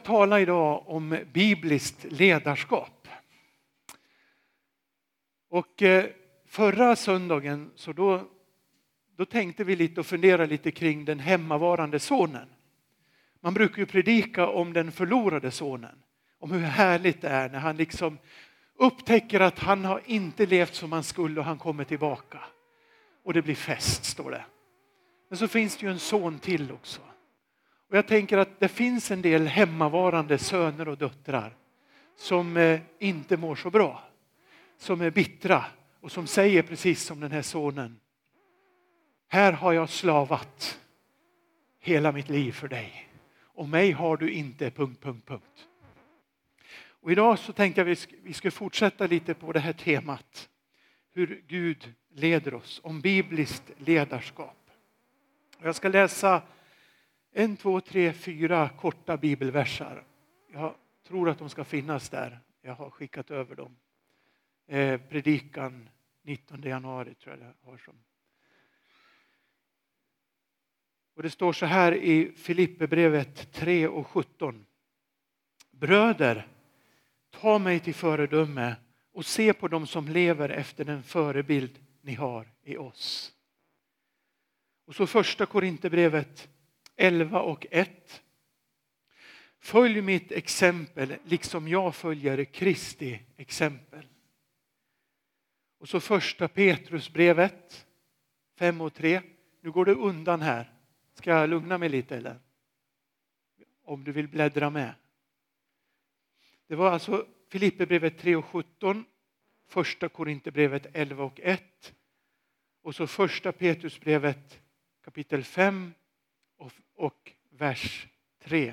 tala idag om bibliskt ledarskap. Och förra söndagen så då tänkte vi lite och fundera lite kring den hemmavarande sonen. Man brukar ju predika om den förlorade sonen. Om hur härligt det är när han liksom upptäcker att han har inte levt som han skulle och han kommer tillbaka. Och det blir fest, står det. Men så finns det ju en son till också. Och jag tänker att det finns en del hemmavarande söner och döttrar som inte mår så bra. Som är bittra och som säger precis som den här sonen. Här har jag slavat hela mitt liv för dig. Och mig har du inte... ... Och idag så tänkte jag att vi ska fortsätta lite på det här temat. Hur Gud leder oss. Om bibliskt ledarskap. Jag ska läsa 1, 2, 3, 4 korta bibelversar. Jag tror att de ska finnas där. Jag har skickat över dem. Predikan 19 januari tror jag det har som. Och det står så här i Filipperbrevet 3 och 17. Bröder, ta mig till föredöme och se på dem som lever efter den förebild ni har i oss. Och så första Korinthierbrevet 11 och 1. Följ mitt exempel liksom jag följer Kristi exempel. Och så första Petrusbrevet 5 och 3. Nu går det undan här. Ska jag lugna mig lite eller? Om du vill bläddra med. Det var alltså Filipperbrevet 3 och 17. Första Korinthierbrevet 11 och 1. Och så första Petrusbrevet kapitel 5 och vers 3.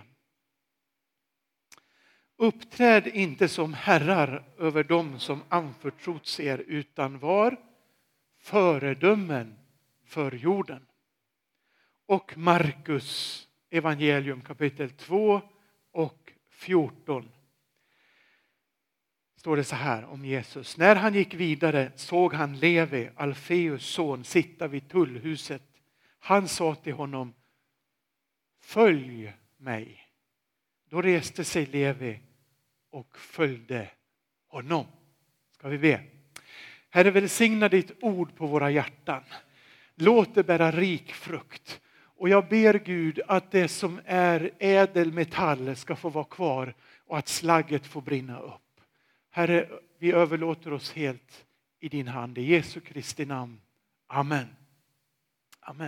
Uppträd inte som herrar över dem som anförtrots er utan var föredömen för jorden. Och Markus evangelium kapitel 2 och 14. Står det så här om Jesus. När han gick vidare såg han Levi, Alfeus son, sitta vid tullhuset. Han sa till honom, följ mig. Då reste sig Levi och följde honom. Ska vi be. Herre, välsigna ditt ord på våra hjärtan. Låt det bära rik frukt. Och jag ber Gud att det som är ädel metall ska få vara kvar och att slagget får brinna upp. Herre, vi överlåter oss helt i din hand. I Jesu Kristi namn. Amen. Amen.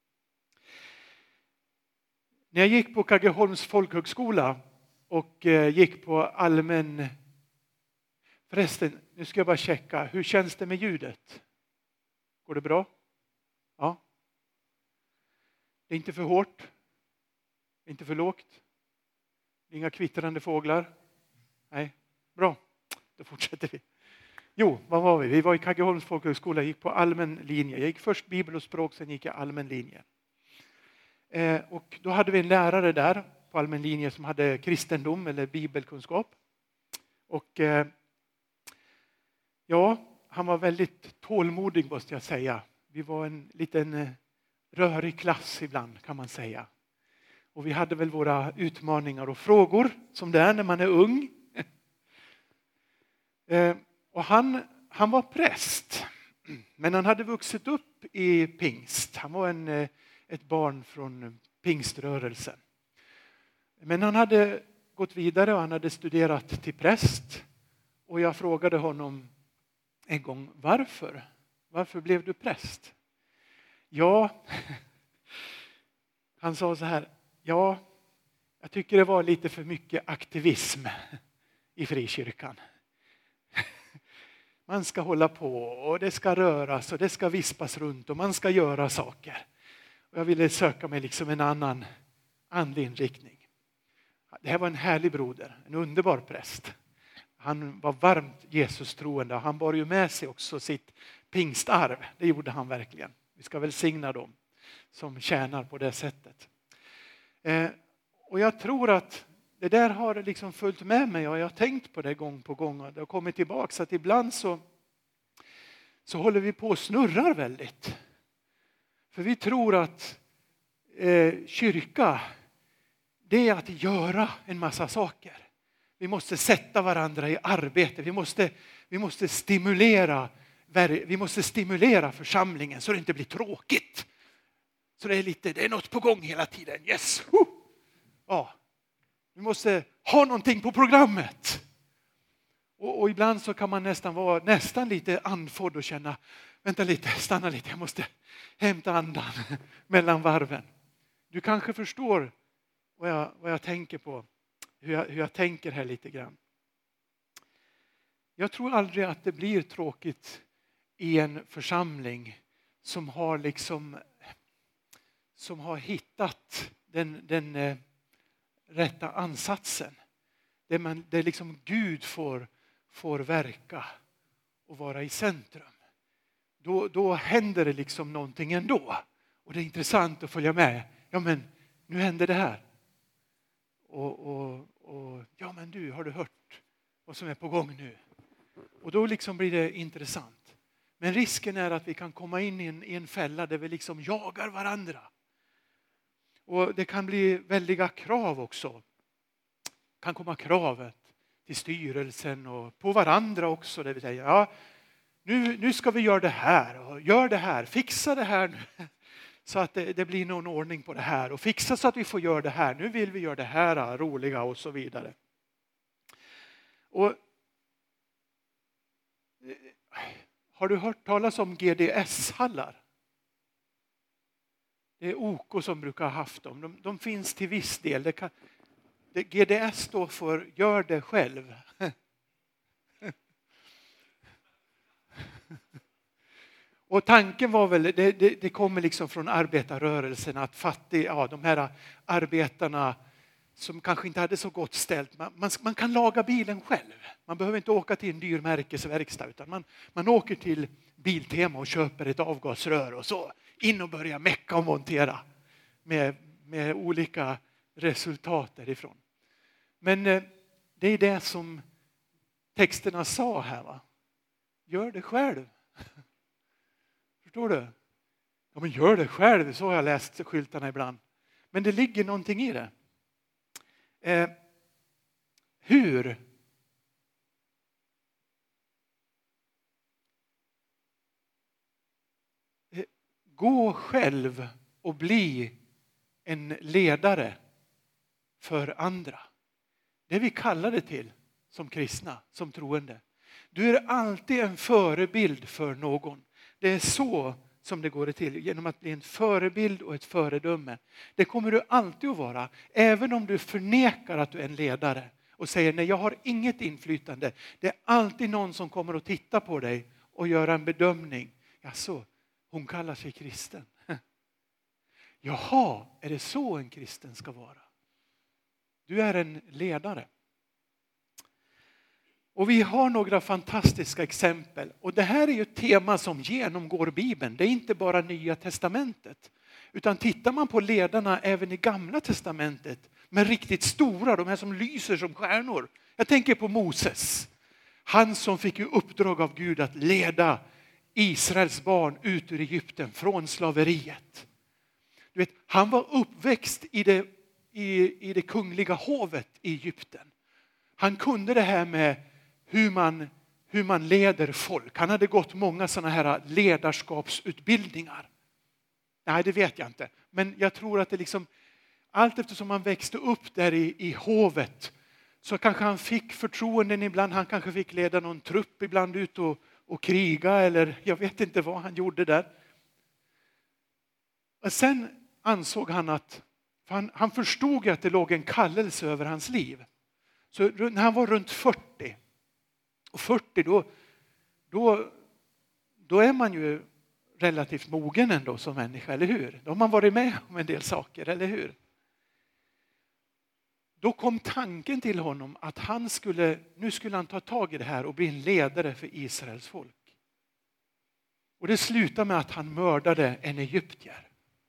När jag gick på Kaggeholms folkhögskola och gick på allmän... Förresten, nu ska jag bara checka. Hur känns det med ljudet? Går det bra? Ja. Det är inte för hårt. Inte för lågt. Inga kvittrande fåglar. Nej, bra. Då fortsätter vi. Jo, vad var vi? Vi var i Kaggeholms folkhögskola. Jag gick på allmän linje. Jag gick först bibel och språk, sen gick jag allmän linje. Och då hade vi en lärare där på allmän linje som hade kristendom eller bibelkunskap. Och ja, han var väldigt tålmodig måste jag säga. Vi var en liten rörig klass ibland kan man säga. Och vi hade väl våra utmaningar och frågor som det är när man är ung. Och han var präst. Men han hade vuxit upp i pingst. Han var ett barn från pingströrelsen. Men han hade gått vidare och han hade studerat till präst. Och jag frågade honom en gång, varför? Varför blev du präst? Ja, han sa så här, ja, jag tycker det var lite för mycket aktivism i frikyrkan. Man ska hålla på och det ska röras och det ska vispas runt och man ska göra saker. Och jag ville söka mig liksom en annan andlig inriktning. Det här var en härlig broder, en underbar präst. Han var varmt Jesus troende och han bar ju med sig också sitt pingstarv. Det gjorde han verkligen. Vi ska välsigna dem som tjänar på det sättet. Och jag tror att det där har liksom följt med mig och jag har tänkt på det gång på gång och det har kommit tillbaka. Så att ibland så håller vi på och snurrar väldigt. För vi tror att kyrka, det är att göra en massa saker. Vi måste sätta varandra i arbete. Vi måste stimulera församlingen så det inte blir tråkigt. Så det är något på gång hela tiden. Yes! Ja. Vi måste ha någonting på programmet. Och ibland så kan man nästan vara lite andfådd och känna, vänta lite, stanna lite, jag måste hämta andan mellan varven. Du kanske förstår vad jag tänker på, hur jag tänker här lite grann. Jag tror aldrig att det blir tråkigt i en församling som har hittat den rätta ansatsen. Där liksom Gud får verka och vara i centrum. Då händer det liksom någonting ändå. Och det är intressant att följa med. Ja, men nu händer det här. Och ja, men du, har du hört vad som är på gång nu? Och då liksom blir det intressant. Men risken är att vi kan komma in i en fälla där vi liksom jagar varandra. Och det kan bli väldiga krav också. Det kan komma kravet till styrelsen och på varandra också. Där vi säger, ja, nu ska vi göra det här och gör det här. Fixa det här nu. Så att det blir någon ordning på det här. Och fixa så att vi får göra det här. Nu vill vi göra det här roliga och så vidare. Och har du hört talas om GDS-hallar? Det är OK som brukar ha haft dem. De finns till viss del. GDS står för gör det själv. Och tanken var väl, det kommer liksom från arbetarrörelsen att de här arbetarna som kanske inte hade så gott ställt. Man kan laga bilen själv. Man behöver inte åka till en dyr märkesverkstad utan man åker till Biltema och köper ett avgasrör och så in och börjar mecka och montera med olika resultat därifrån. Men det är det som texterna sa här, va? Gör det själv. Förstår du? Ja, men gör det själv, så har jag läst skyltarna ibland. Men det ligger någonting i det. Hur? Gå själv och bli en ledare för andra. Det vi kallar det till som kristna, som troende. Du är alltid en förebild för någon. Det är så som det går till, genom att bli en förebild och ett föredöme. Det kommer du alltid att vara, även om du förnekar att du är en ledare och säger nej, jag har inget inflytande. Det är alltid någon som kommer att titta på dig och göra en bedömning. Jaså, hon kallar sig kristen. Jaha, är det så en kristen ska vara? Du är en ledare. Och vi har några fantastiska exempel. Och det här är ju ett tema som genomgår Bibeln. Det är inte bara Nya testamentet. Utan tittar man på ledarna även i Gamla testamentet. Men riktigt stora, de här som lyser som stjärnor. Jag tänker på Moses. Han som fick ju uppdrag av Gud att leda Israels barn ut ur Egypten från slaveriet. Du vet, han var uppväxt i det kungliga hovet i Egypten. Han kunde det här med hur man leder folk. Han hade gått många sådana här ledarskapsutbildningar. Nej, det vet jag inte. Men jag tror att det liksom, allt eftersom han växte upp där i hovet så kanske han fick förtroenden ibland. Han kanske fick leda någon trupp ibland ut och kriga eller jag vet inte vad han gjorde där. Och sen ansåg han att, han förstod att det låg en kallelse över hans liv. Så när han var runt 40, och 40 då är man ju relativt mogen ändå som människa, eller hur? Då har man varit med om en del saker, eller hur? Då kom tanken till honom att nu skulle han ta tag i det här och bli en ledare för Israels folk. Och det slutade med att han mördade en egyptier.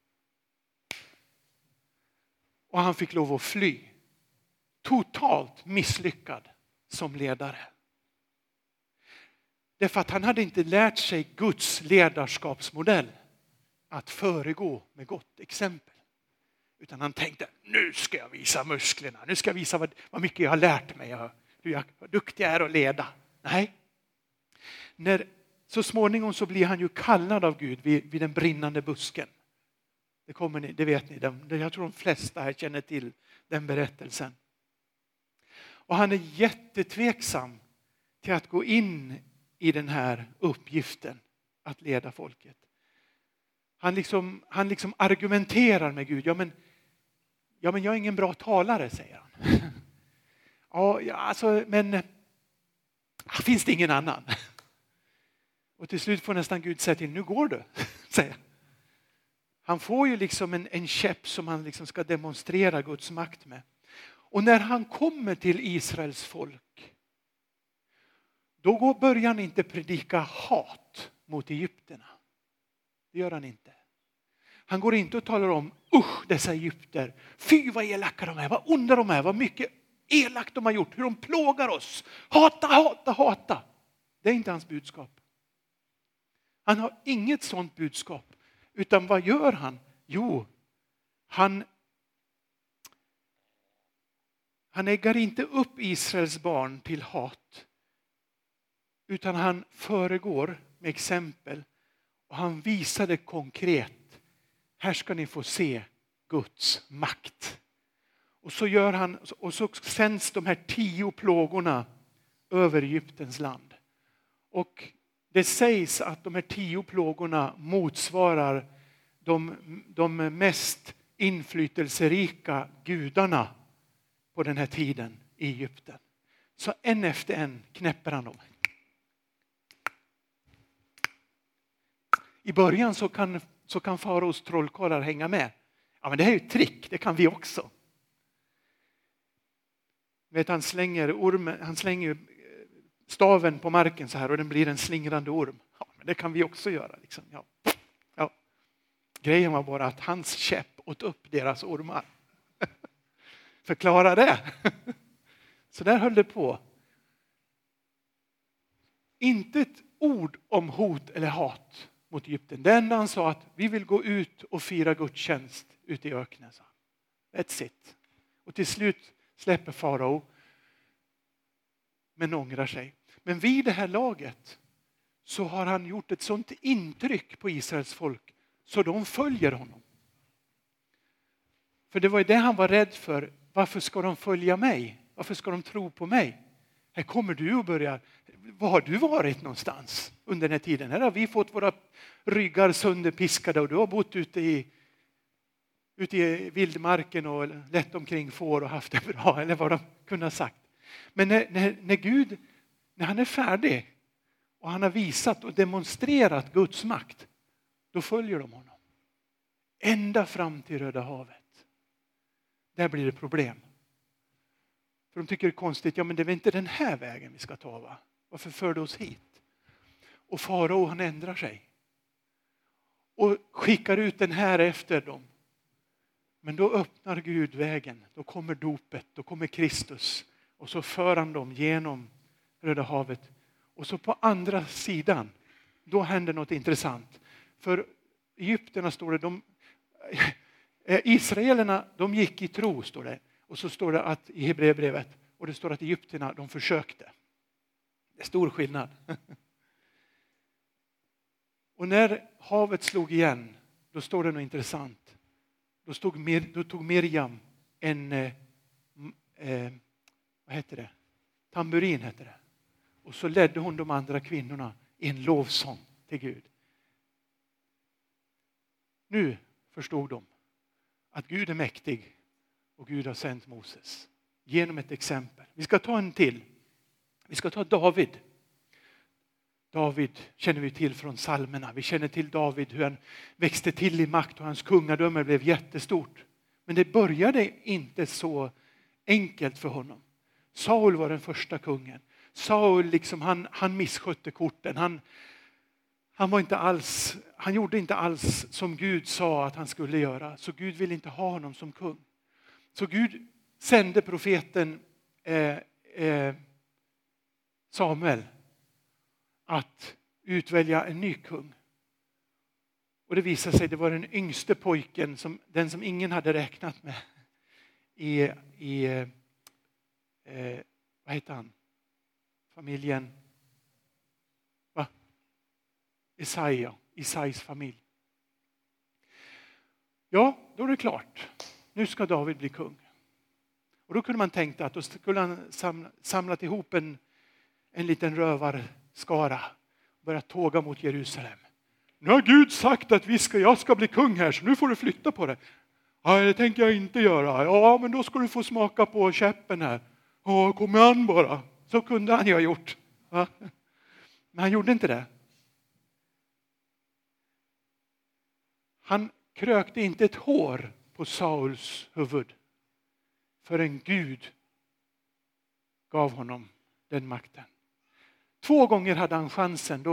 Och han fick lov att fly. Totalt misslyckad som ledare. Därför att han hade inte lärt sig Guds ledarskapsmodell att föregå med gott exempel. Utan han tänkte, nu ska jag visa musklerna. Nu ska jag visa vad mycket jag har lärt mig. Hur duktig jag är att leda. Nej. Så småningom så blir han ju kallad av Gud vid den brinnande busken. Det vet ni. Jag tror de flesta här känner till den berättelsen. Och han är jättetveksam till att gå in i den här uppgiften att leda folket. Han liksom argumenterar med Gud. Ja men jag är ingen bra talare, säger han. Finns det ingen annan? Och till slut får nästan Gud säga till, nu går du, säger han. får ju liksom en käpp som han liksom ska demonstrera Guds makt med. Och när han kommer till Israels folk, då börjar han inte predika hat mot egypterna. Det gör han inte. Han går inte och talar om, dessa egypter, fy vad elaka de är, vad onda de är, vad mycket elakt de har gjort, hur de plågar oss. Hata. Det är inte hans budskap. Han har inget sånt budskap. Utan vad gör han? Jo, han äggar inte upp Israels barn till hat. Utan han föregår med exempel. Och han visade konkret. Här ska ni få se Guds makt. Och så gör han, och så sänds de här 10 plågorna över Egyptens land. Och det sägs att de här 10 plågorna motsvarar de mest inflytelserika gudarna på den här tiden i Egypten. Så en efter en knäpper han dem. I början så kan faraos trollkarlar hänga med. Ja, men det här är ju ett trick, det kan vi också. Han slänger staven på marken så här och den blir en slingrande orm. Ja, men det kan vi också göra. Liksom. Ja. Grejen var bara att hans käpp åt upp deras ormar. Förklara det. Så där höll det på. Inte ett ord om hot eller hat mot Egypten. Den enda han sa att vi vill gå ut och fira gudstjänst ute i öknen. That's it. Och till slut släpper farao. Men ångrar sig. Men vid det här laget så har han gjort ett sånt intryck på Israels folk så de följer honom. För det var ju det han var rädd för. Varför ska de följa mig? Varför ska de tro på mig? Här kommer du och börjar. Var har du varit någonstans under den här tiden? Här har vi fått våra ryggar sönderpiskade och du har bott ute i vildmarken och lett omkring får och haft det bra. Eller vad de kunde ha sagt. Men när Gud, när han är färdig och han har visat och demonstrerat Guds makt, då följer de honom. Ända fram till Röda havet. Där blir det problem. För de tycker det är konstigt, ja men det är väl inte den här vägen vi ska ta, va? Varför för du oss hit? Och farao han ändrar sig. Och skickar ut den här efter dem. Men då öppnar Gud vägen, då kommer dopet, då kommer Kristus. Och så för han dem genom Röda havet. Och så på andra sidan, då händer något intressant. För egypterna står det, israelerna de gick i tro, står det. Och så står det att i Hebreerbrevet, och det står att egypterna de försökte. Det är stor skillnad. Och när havet slog igen, då står det något intressant. Då tog Miriam en vad heter det? Tamburin heter det. Och så ledde hon de andra kvinnorna i en lovsång till Gud. Nu förstod de att Gud är mäktig och Gud har sänt Moses. Genom ett exempel. Vi ska ta en till. Vi ska ta David. David känner vi till från psalmerna. Vi känner till David, hur han växte till i makt och hans kungadöme blev jättestort. Men det började inte så enkelt för honom. Saul var den första kungen. Saul liksom, han misskötte korten. Han gjorde inte alls som Gud sa att han skulle göra. Så Gud ville inte ha honom som kung. Så Gud sände profeten Samuel att utvälja en ny kung. Och det visade sig, det var den yngste pojken, den som ingen hade räknat med vad heter han? Familjen. Va? Isais familj. Ja, då är det klart. Nu ska David bli kung. Och då kunde man tänka att då skulle han samlat ihop en liten rövarskara och börja tåga mot Jerusalem. Nu har Gud sagt att jag ska bli kung här, så nu får du flytta på det. Ja, det tänker jag inte göra. Ja, men då ska du få smaka på käppen här. Ja, kom an bara. Så kunde han ju ha gjort. Va? Men han gjorde inte det. Han krökte inte ett hår på Sauls huvud förrän Gud gav honom den makten. 2 gånger hade han chansen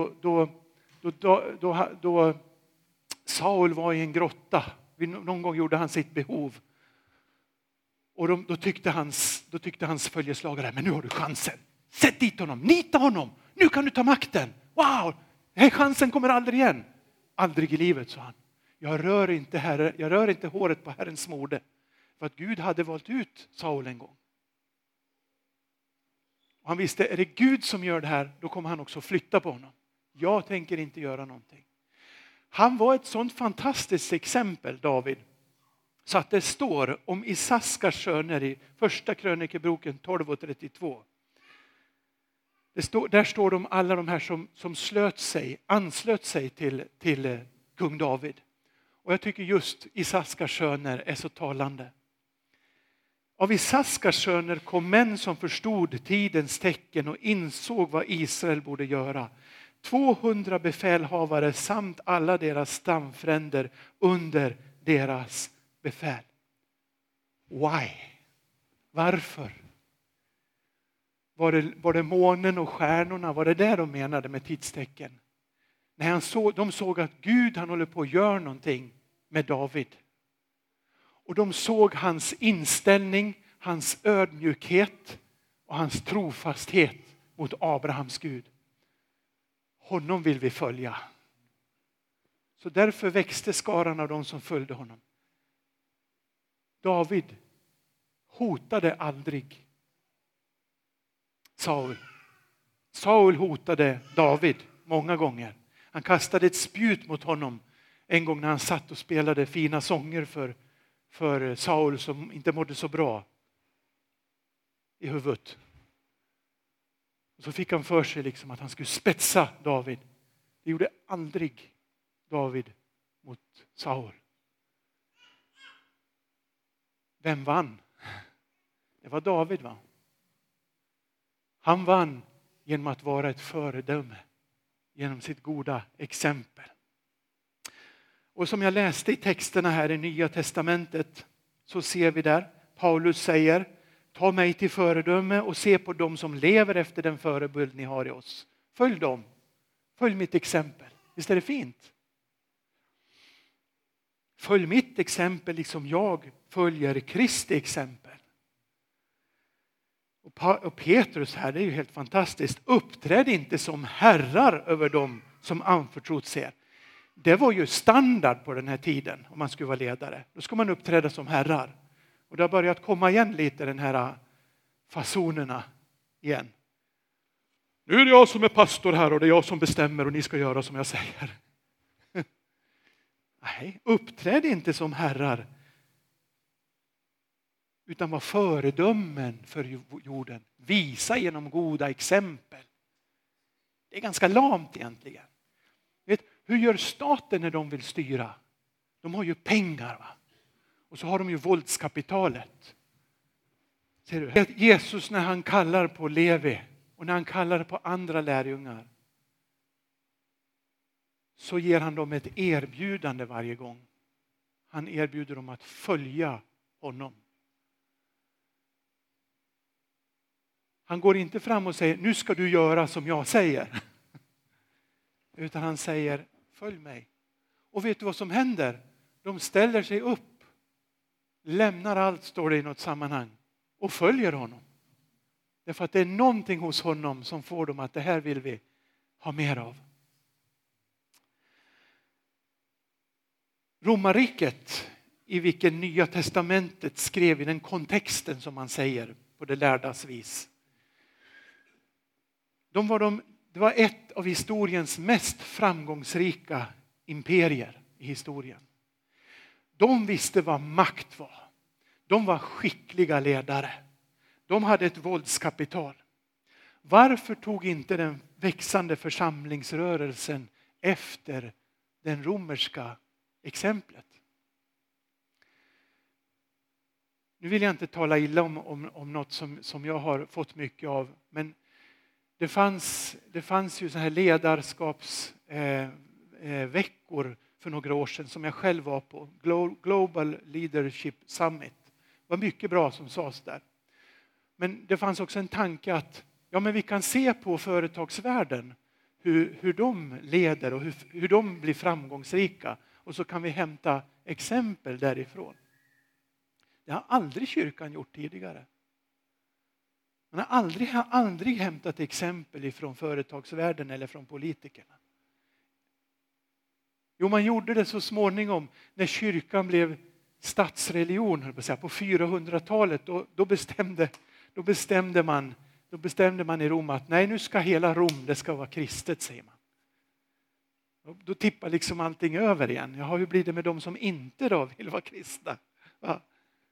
då Saul var i en grotta. Någon gång gjorde han sitt behov. Och då tyckte hans följeslagare, men nu har du chansen. Sätt dit honom, nita honom. Nu kan du ta makten. Wow, den här chansen kommer aldrig igen. Aldrig i livet, sa han. Jag rör inte håret på Herrens mode. För att Gud hade valt ut Saul en gång. Och han visste, är det Gud som gör det här, då kommer han också flytta på honom. Jag tänker inte göra någonting. Han var ett sånt fantastiskt exempel, David. Så att det står om Isaskars söner i första krönikeboken 12:32. Där står det om alla de här som anslöt sig till kung David. Och jag tycker just Isaskars söner är så talande. Av Isaskars söner kom män som förstod tidens tecken och insåg vad Israel borde göra. 200 befälhavare samt alla deras stamfränder under deras befäl. Why? Varför? Var det månen och stjärnorna? Var det där de menade med tidstecken? När de såg att Gud, han håller på att göra någonting med David. Och de såg hans inställning, hans ödmjukhet och hans trofasthet mot Abrahams Gud. Honom vill vi följa. Så därför växte skaran av de som följde honom. David hotade aldrig Saul. Saul hotade David många gånger. Han kastade ett spjut mot honom en gång när han satt och spelade fina sånger för Saul som inte mådde så bra i huvudet. Och så fick han för sig liksom att han skulle spetsa David. Det gjorde aldrig David mot Saul. Vem vann? Det var David, va? Han vann genom att vara ett föredöme. Genom sitt goda exempel. Och som jag läste i texterna här i Nya testamentet så ser vi där. Paulus säger, ta mig till föredöme och se på dem som lever efter den förebild ni har i oss. Följ dem. Följ mitt exempel. Visst är det fint? Följ mitt exempel liksom jag följer Kristi exempel. Och Petrus här, det är ju helt fantastiskt. Uppträd inte som herrar över dem som anförtrott er. Det var ju standard på den här tiden om man skulle vara ledare. Då ska man uppträda som herrar. Och det har börjat komma igen lite den här fasonerna igen. Nu är det jag som är pastor här och det är jag som bestämmer och ni ska göra som jag säger. Nej, uppträd inte som herrar. Utan var föredömen för jorden. Visa genom goda exempel. Det är ganska lamt egentligen. Vet, hur gör staten när de vill styra? De har ju pengar, va? Och så har de ju våldskapitalet. Ser du? Jesus när han kallar på Levi och när han kallar på andra lärjungar så ger han dem ett erbjudande varje gång. Han erbjuder dem att följa honom. Han går inte fram och säger, nu ska du göra som jag säger. Utan han säger, följ mig. Och vet du vad som händer? De ställer sig upp. Lämnar allt, står det i något sammanhang. Och följer honom. Därför att det är någonting hos honom som får dem att det här vill vi ha mer av. Romarriket, i vilken Nya testamentet skrev i den kontexten som man säger på det lärdas vis. Det var ett av historiens mest framgångsrika imperier i historien. De visste vad makt var. De var skickliga ledare. De hade ett våldskapital. Varför tog inte den växande församlingsrörelsen efter den romerska exemplet? Nu vill jag inte tala illa om något som jag har fått mycket av. Men det fanns ju så här ledarskapsveckor för några år sedan som jag själv var på. Global Leadership Summit. Det var mycket bra som sades där. Men det fanns också en tanke att men vi kan se på företagsvärlden hur de leder och hur de blir framgångsrika. Och så kan vi hämta exempel därifrån. Det har aldrig kyrkan gjort tidigare. Man har aldrig hämtat exempel ifrån företagsvärlden eller från politikerna. Jo, man gjorde det så småningom när kyrkan blev statsreligion på 400-talet. Då bestämde man i Rom att nej, nu ska hela Rom, det ska vara kristet, säger man. Då tippar liksom allting över igen. Jaha, hur blir det med de som inte då vill vara kristna? Va?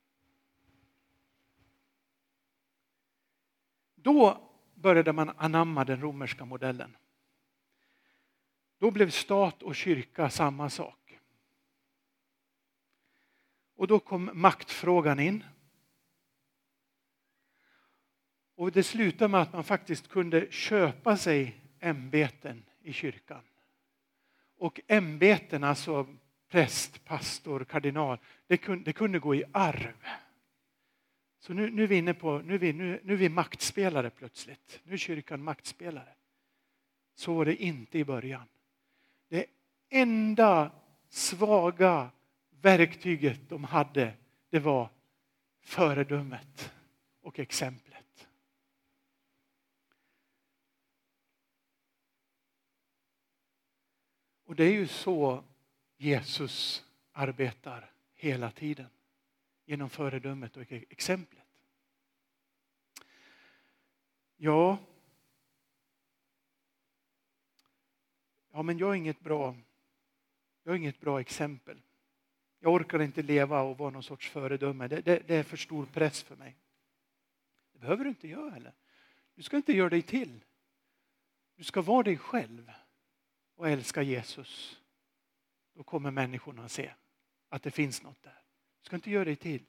Då började man anamma den romerska modellen. Då blev stat och kyrka samma sak. Och då kom maktfrågan in. Och det slutade med att man faktiskt kunde köpa sig ämbeten i kyrkan. Och ämbeten, alltså präst, pastor, kardinal, det kunde gå i arv. Så nu är vi maktspelare plötsligt. Nu är kyrkan maktspelare. Så var det inte i början. Det enda svaga verktyget de hade, det var föredömet och exemplet. Och det är ju så Jesus arbetar hela tiden. Genom föredömet och exemplet. Ja, men jag är inget bra exempel. Jag orkar inte leva och vara någon sorts föredöme. Det är för stor press för mig. Det behöver du inte göra heller. Du ska inte göra dig till. Du ska vara dig själv och älska Jesus. Då kommer människorna att se att det finns något där. Du ska inte göra dig till.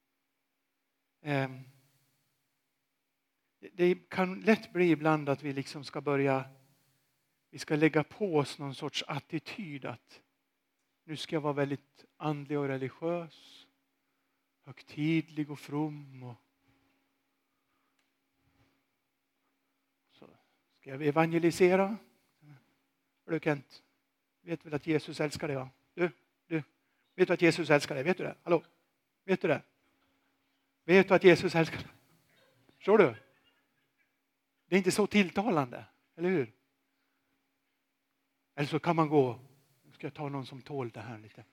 Det kan lätt bli ibland att vi liksom vi ska lägga på oss någon sorts attityd att nu ska jag vara väldigt andlig och religiös, högtidlig och from. Och så ska jag evangelisera. Du Kent, vet väl att Jesus älskar dig, va? Du, vet du att Jesus älskar dig? Vet du det? Hallå? Vet du det? Vet du att Jesus älskar dig? Förstår du? Det är inte så tilltalande, eller hur? Eller så kan man gå, nu ska jag ta någon som tål det här lite.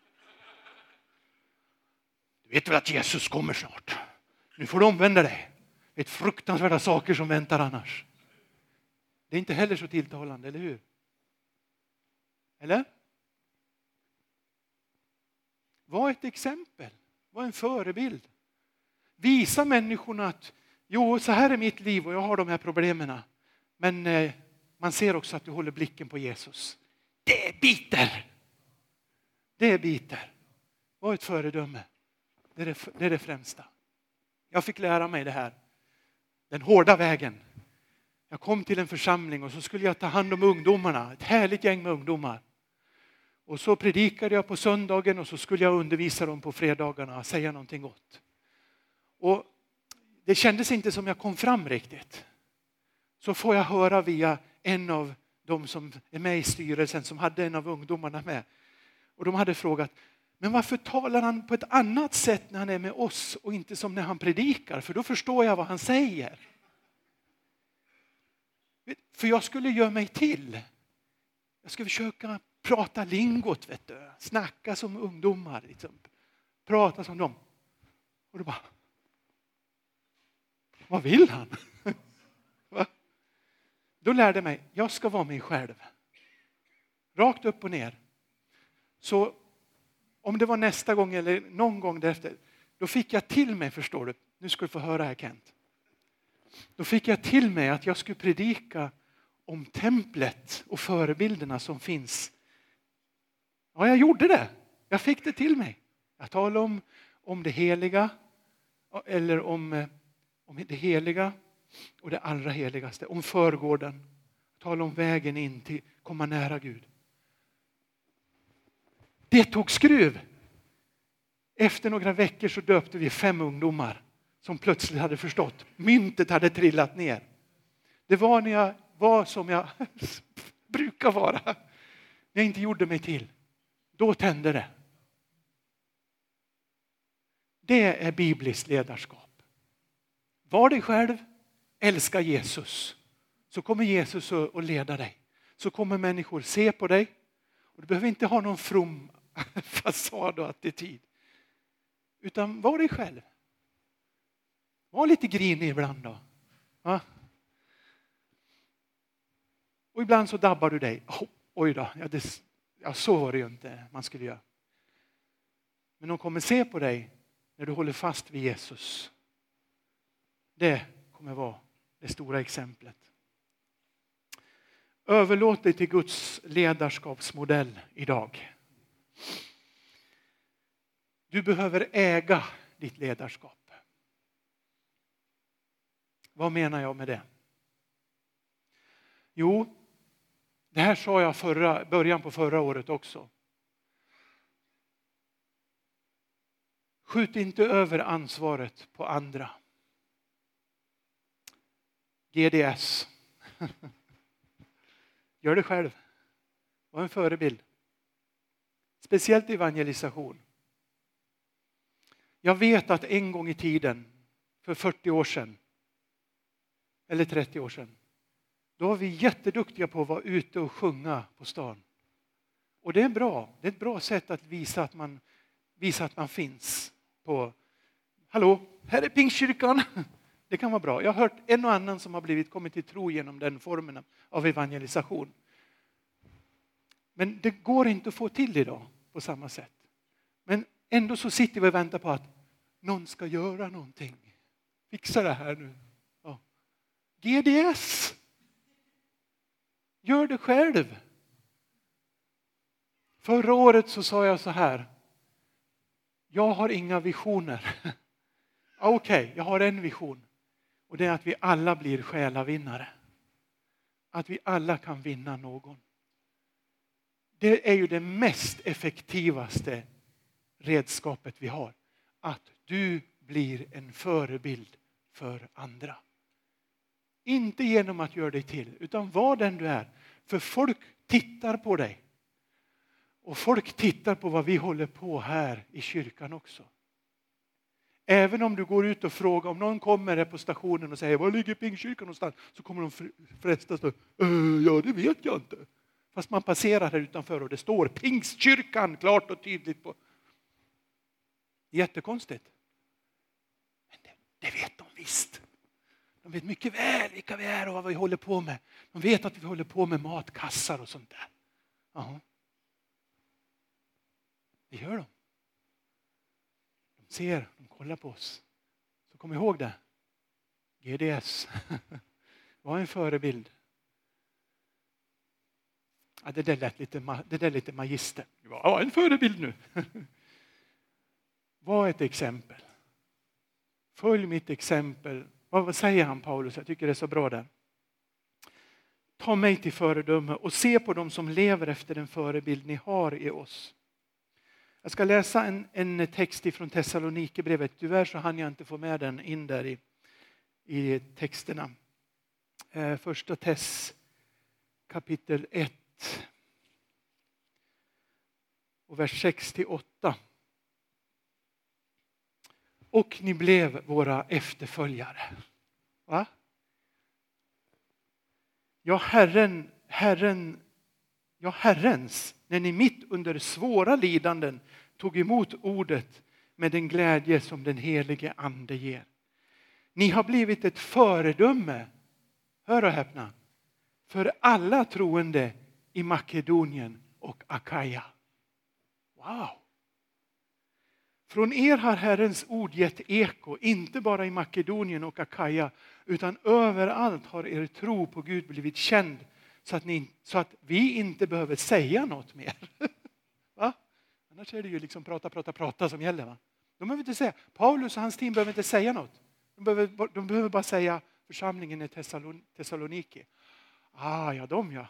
Du vet väl att Jesus kommer snart? Nu får du omvända dig. Det är fruktansvärda saker som väntar annars. Det är inte heller så tilltalande, eller hur? Eller? Var ett exempel. Var en förebild. Visa människorna att så här är mitt liv och jag har de här problemen. Men man ser också att du håller blicken på Jesus. Det biter. Det biter. Var ett föredöme. Det är det främsta. Jag fick lära mig det här. Den hårda vägen. Jag kom till en församling och så skulle jag ta hand om ungdomarna. Ett härligt gäng med ungdomar. Och så predikade jag på söndagen och så skulle jag undervisa dem på fredagarna och säga någonting gott. Och det kändes inte som jag kom fram riktigt. Så får jag höra via en av de som är med i styrelsen som hade en av ungdomarna med. Och de hade frågat, men varför talar han på ett annat sätt när han är med oss och inte som när han predikar? För då förstår jag vad han säger. För jag skulle göra mig till. Jag skulle försöka prata lingot, vet du. Snacka som ungdomar. Liksom. Prata som dem. Och du bara, vad vill han? Va? Då lärde jag mig, jag ska vara mig själv. Rakt upp och ner. Så om det var nästa gång eller någon gång därefter, då fick jag till mig, förstår du. Nu ska du få höra här, Kent. Då fick jag till mig att jag skulle predika om templet och förebilderna som finns. Ja, jag gjorde det. Jag fick det till mig. Jag talade om det heliga, eller om det heliga och det allra heligaste. Om förgården. Jag talade om vägen in till komma nära Gud. Det tog skruv. Efter några veckor så döpte vi 5 ungdomar som plötsligt hade förstått. Myntet hade trillat ner. Det var när jag var som jag brukar vara. När jag inte gjorde mig till. Då tände det. Det är bibliskt ledarskap. Var dig själv, älska Jesus. Så kommer Jesus att leda dig. Så kommer människor se på dig. Och du behöver inte ha någon from fasad och attityd. Utan var dig själv. Var lite grinig ibland då. Ja. Och ibland så dabbar du dig. Oj då, så var det ju inte man skulle göra. Men de kommer se på dig när du håller fast vid Jesus. Det kommer vara det stora exemplet. Överlåt dig till Guds ledarskapsmodell idag. Du behöver äga ditt ledarskap. Vad menar jag med det? Jo, det här sa jag början på förra året också. Skjut inte över ansvaret på andra. GDS. Gör det själv. Var en förebild. Speciellt evangelisation. Jag vet att en gång i tiden, för 40 år sedan, eller 30 år sedan, då var vi jätteduktiga på att vara ute och sjunga på stan. Och det är bra. Det är ett bra sätt att visa att man finns. Hallå, här är Pingstkyrkan. Det kan vara bra. Jag har hört en och annan som har kommit till tro genom den formen av evangelisation. Men det går inte att få till idag på samma sätt. Men ändå så sitter vi och väntar på att någon ska göra någonting. Fixa det här nu. Ja. GDS. Gör det själv. Förra året så sa jag så här. Jag har inga visioner. Okej, jag har en vision. Och det är att vi alla blir själavinnare. Att vi alla kan vinna någon. Det är ju det mest effektivaste redskapet vi har. Att du blir en förebild för andra. Inte genom att göra dig till, utan var den du är. För folk tittar på dig. Och folk tittar på vad vi håller på här i kyrkan också. Även om du går ut och frågar, om någon kommer här på stationen och säger, var ligger Pingstkyrkan någonstans? Så kommer de frestas då, ja det vet jag inte. Fast man passerar här utanför och det står Pingstkyrkan klart och tydligt på. Jättekonstigt. Men det vet de visst. De vet mycket väl vilka vi är och vad vi håller på med. De vet att vi håller på med matkassar och sånt där. Aha. Det gör de. De kollar på oss. Så kom ihåg det. GDS. Var en förebild. Ja, det där lite magister. Var en förebild nu. Var ett exempel. Följ mitt exempel. Vad säger han Paulus? Jag tycker det är så bra där. Ta mig till föredöme och se på dem som lever efter den förebild ni har i oss. Jag ska läsa en text ifrån Thessalonikerbrevet. Tyvärr så hann jag inte få med den in där i texterna. Första Tess kapitel 1 och vers 6-8. Och ni blev våra efterföljare. Va? Ja, Herrens. När ni mitt under svåra lidanden tog emot ordet med den glädje som den helige ande ger. Ni har blivit ett föredöme, hör och häpna, för alla troende i Makedonien och Akaja. Wow! Från er har Herrens ord gett eko, inte bara i Makedonien och Akaja, utan överallt har er tro på Gud blivit känd så att vi inte behöver säga något mer. Va? Annars är det ju liksom prata som gäller. Va? De behöver inte säga, Paulus och hans team behöver inte säga något. De behöver bara säga församlingen i Thessaloniki. Ja.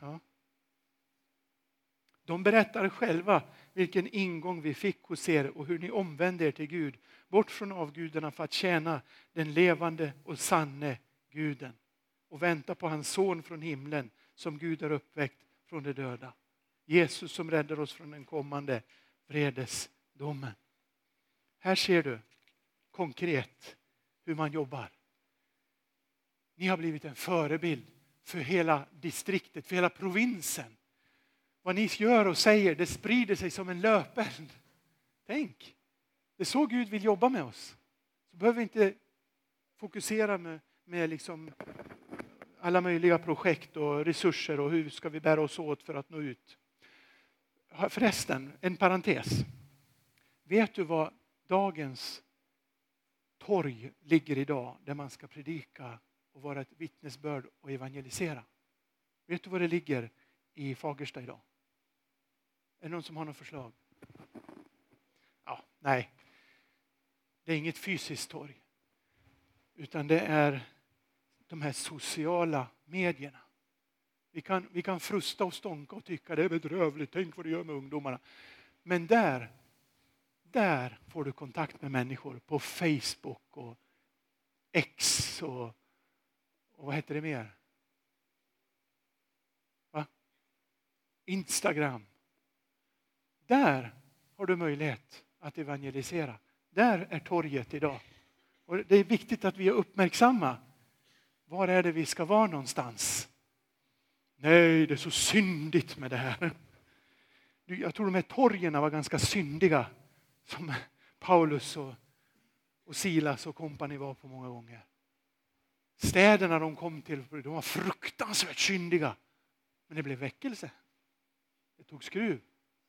De berättar själva vilken ingång vi fick hos er och hur ni omvände er till Gud, bort från avgudarna för att tjäna den levande och sanne Guden och vänta på hans son från himlen som Gud har uppväckt från de döda. Jesus som räddar oss från den kommande vredesdomen. Här ser du konkret hur man jobbar. Ni har blivit en förebild för hela distriktet, för hela provinsen. Vad ni gör och säger, det sprider sig som en löpeld. Tänk, det är så Gud vill jobba med oss. Så behöver vi inte fokusera med liksom alla möjliga projekt och resurser och hur ska vi bära oss åt för att nå ut. Förresten, en parentes. Vet du vad dagens torg ligger idag där man ska predika och vara ett vittnesbörd och evangelisera? Vet du vad det ligger i Fagersta idag? Är det någon som har något förslag? Nej. Det är inget fysiskt torg. Utan det är de här sociala medierna. Vi kan frusta och stånka och tycka det är bedrövligt. Tänk vad det gör med ungdomarna. Men där får du kontakt med människor på Facebook och X och vad heter det mer? Va? Instagram. Där har du möjlighet att evangelisera. Där är torget idag. Och det är viktigt att vi är uppmärksamma. Var är det vi ska vara någonstans? Nej, det är så syndigt med det här. Jag tror de här torgerna var ganska syndiga. Som Paulus och Silas och kompani var på många gånger. Städerna de kom till, de var fruktansvärt syndiga. Men det blev väckelse. Det tog skruv.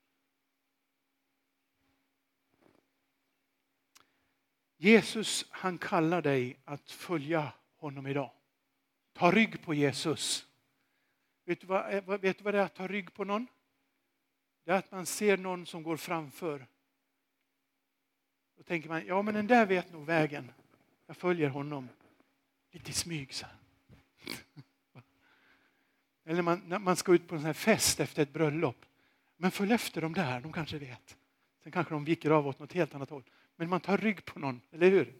Jesus, han kallar dig att följa honom idag. Ta rygg på Jesus. Vet du vad det är att ta rygg på någon? Det är att man ser någon som går framför. Då tänker man, ja men den där vet nog vägen. Jag följer honom. Lite i smyg så här. Eller när man ska ut på en sån här fest efter ett bröllop. Men följ efter dem där, de kanske vet. Sen kanske de viker av åt något helt annat håll. Men man tar rygg på någon, eller hur?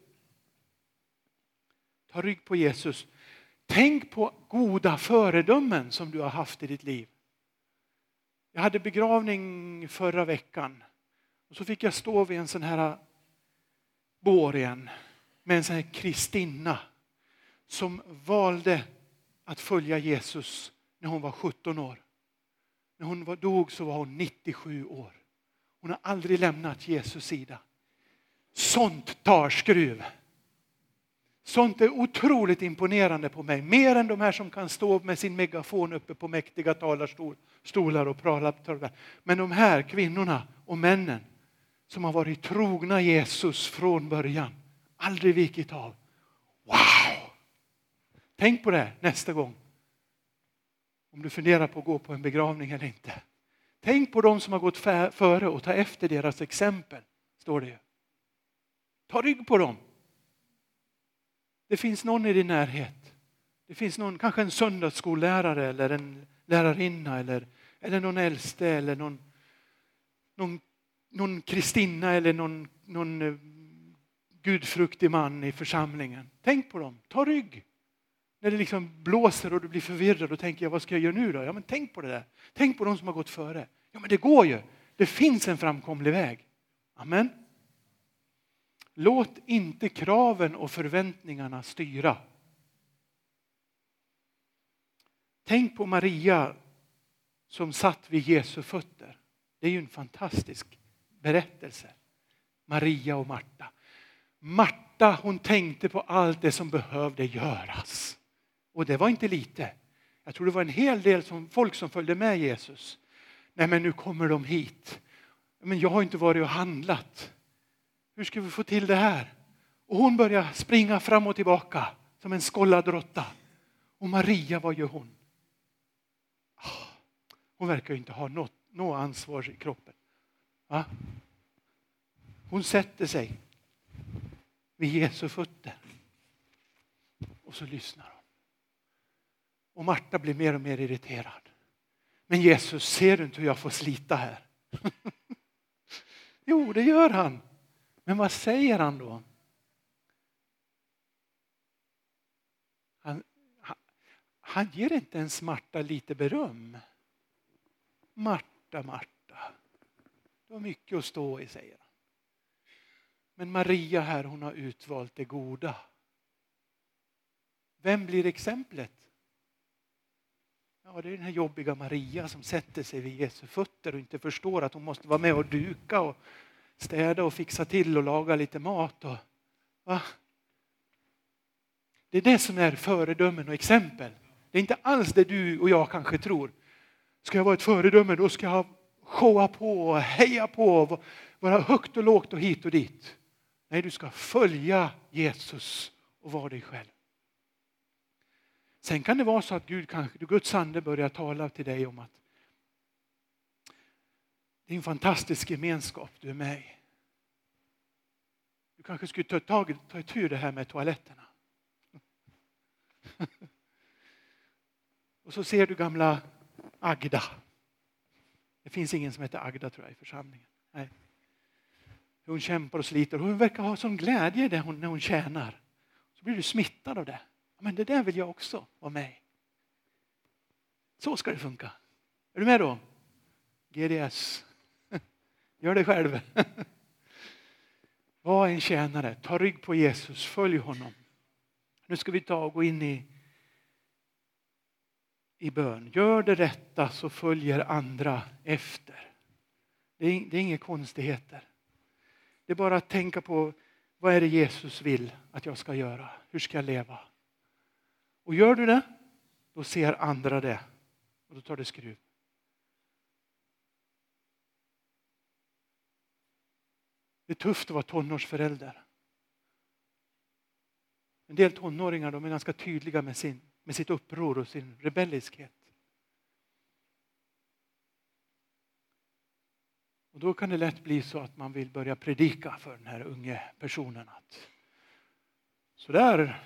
Ta rygg på Jesus. Tänk på goda föredömen som du har haft i ditt liv. Jag hade begravning förra veckan. Och så fick jag stå vid en sån här båren med en sån här Kristina som valde att följa Jesus när hon var 17 år. När hon dog så var hon 97 år. Hon har aldrig lämnat Jesus sida. Sånt tar skruv. Sånt är otroligt imponerande på mig. Mer än de här som kan stå med sin megafon uppe på mäktiga talarstolar och prata. Men de här kvinnorna och männen som har varit trogna Jesus från början. Aldrig vikit av. Wow! Tänk på det nästa gång. Om du funderar på att gå på en begravning eller inte. Tänk på de som har gått före och ta efter deras exempel. Står det ju. Ta rygg på dem. Det finns någon i din närhet. Det finns någon, kanske en söndagsskollärare eller en lärarinna eller någon äldste eller någon Kristina eller någon gudfruktig man i församlingen. Tänk på dem. Ta rygg. När det liksom blåser och du blir förvirrad och tänker vad ska jag göra nu då? Ja men tänk på det där. Tänk på de som har gått före. Ja men det går ju. Det finns en framkomlig väg. Amen. Låt inte kraven och förväntningarna styra. Tänk på Maria som satt vid Jesu fötter. Det är ju en fantastisk berättelse. Maria och Marta. Marta, hon tänkte på allt det som behövde göras. Och det var inte lite. Jag tror det var en hel del folk som följde med Jesus. Nej, men nu kommer de hit. Men jag har inte varit och handlat. Hur ska vi få till det här? Och hon börjar springa fram och tillbaka som en skållad råtta. Och Maria, vad gör hon? Hon verkar inte ha något ansvar i kroppen. Va? Hon sätter sig vid Jesu fötter. Och så lyssnar hon. Och Marta blir mer och mer irriterad. Men Jesus, ser du inte hur jag får slita här? Jo, det gör han. Men vad säger han då? Han ger inte ens Marta lite beröm. Marta, Marta. Du har mycket att stå i, säger han. Men Maria här, hon har utvalt det goda. Vem blir exemplet? Ja, det är den här jobbiga Maria som sätter sig vid Jesu fötter och inte förstår att hon måste vara med och duka och städa och fixa till och laga lite mat. Va? Det är det som är föredömen och exempel. Det är inte alls det du och jag kanske tror. Ska jag vara ett föredöme, då ska jag showa på och heja på, vara högt och lågt och hit och dit. Nej, du ska följa Jesus och vara dig själv. Sen kan det vara så att Guds ande börjar tala till dig om att det är en fantastisk gemenskap du är med i. Du kanske skulle ta itu det här med toaletterna. Och så ser du gamla Agda. Det finns ingen som heter Agda, tror jag, i församlingen. Nej. Hon kämpar och sliter. Hon verkar ha sån glädje när hon tjänar. Så blir du smittad av det. Men det där vill jag också vara med. Så ska det funka. Är du med då? GDS. Gör det själv. Var en tjänare. Ta rygg på Jesus. Följ honom. Nu ska vi ta och gå in i bön. Gör det rätta så följer andra efter. Det är inga konstigheter. Det är bara att tänka på vad är det Jesus vill att jag ska göra. Hur ska jag leva? Och gör du det, då ser andra det. Och då tar det skruv. Det är tufft att vara tonårsförälder. En del tonåringar, de är ganska tydliga med sitt uppror och sin rebelliskhet. Och då kan det lätt bli så att man vill börja predika för den här unge personen att sådär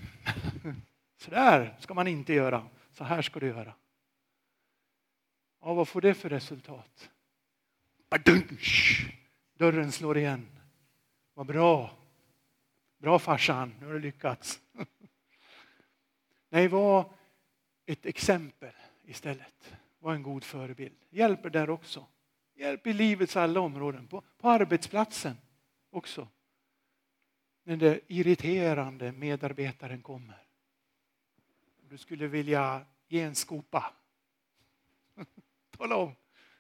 ska man inte göra. Så här ska du göra. Ja, vad får det för resultat? Badunch! Dörren slår igen. Vad bra. Bra farsan, nu har du lyckats. Nej, var ett exempel istället. Var en god förebild. Hjälper där också. Hjälp i livets alla områden. På arbetsplatsen också. När det irriterande medarbetaren kommer. Du skulle vilja ge en skopa. Tala om.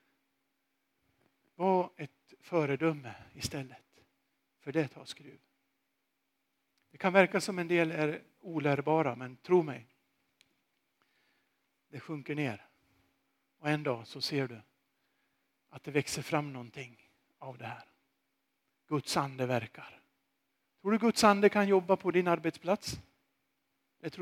Var ett föredöme istället. För det tar skruv. Det kan verka som en del är olärbara, men tro mig. Det sjunker ner. Och en dag så ser du att det växer fram någonting av det här. Guds ande verkar. Tror du Guds ande kan jobba på din arbetsplats?